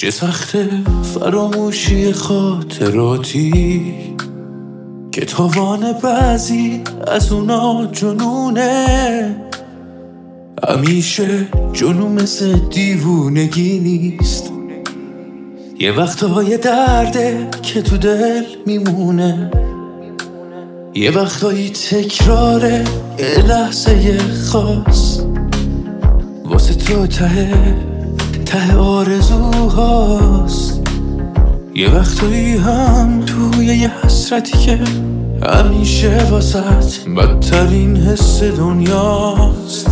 چه سخته فراموشی خاطراتی که تاوان بعضی از اونا جنونه. همیشه جنون مثل دیوونگی نیست، یه وقتهای درده که تو دل میمونه، یه وقتایی تکراره یه لحظه خاص واسه تو ته آرزوهاست. یه وقتایی هم توی یه حسرتی که همیشه واسط بدترین حس دنیاست.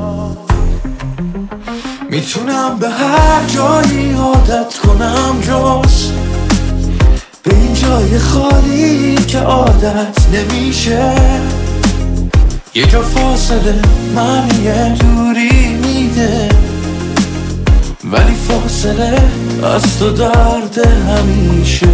میتونم به هر جایی عادت کنم جز به این جای خالی که عادت نمیشه. یه جا فاصله معنی دوری میده، ولی فاصله از تو درد همیشه.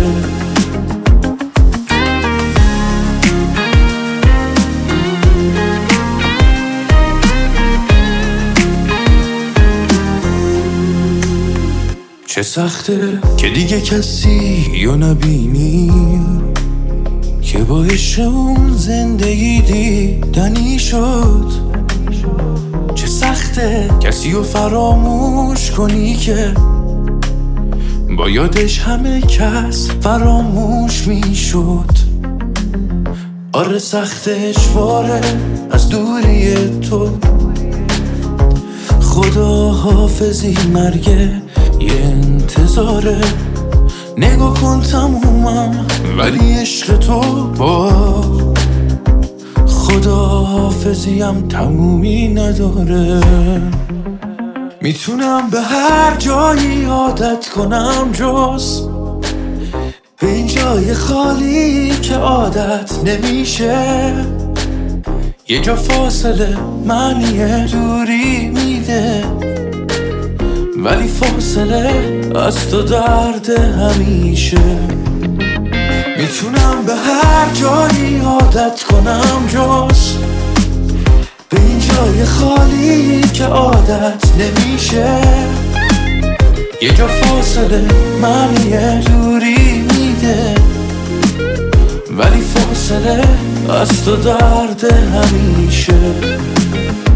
چه سخته که دیگه کسی رو نبینی که با عشق اون زندگی دیدنی شد. چه سخته کسی رو فراموش کنی که با یادش همه کس فراموش میشد. آره سختش باره از دوری تو، خدا حافظی مرگه یه انتظاره. نگاه کن تمومم ولی عشق تو با خدا حافظیم تمومی نداره. میتونم به هر جایی عادت کنم جز به این جای خالی که عادت نمیشه. یه جا فاصله معنی دوری میده، ولی فاصله از تو درد همیشه. میتونم به هر جایی عادت کنم جز به این جای خالی که عادت نمیشه. یه جا فاصله معنی دوری میده، ولی فاصله از تو درد همیشه.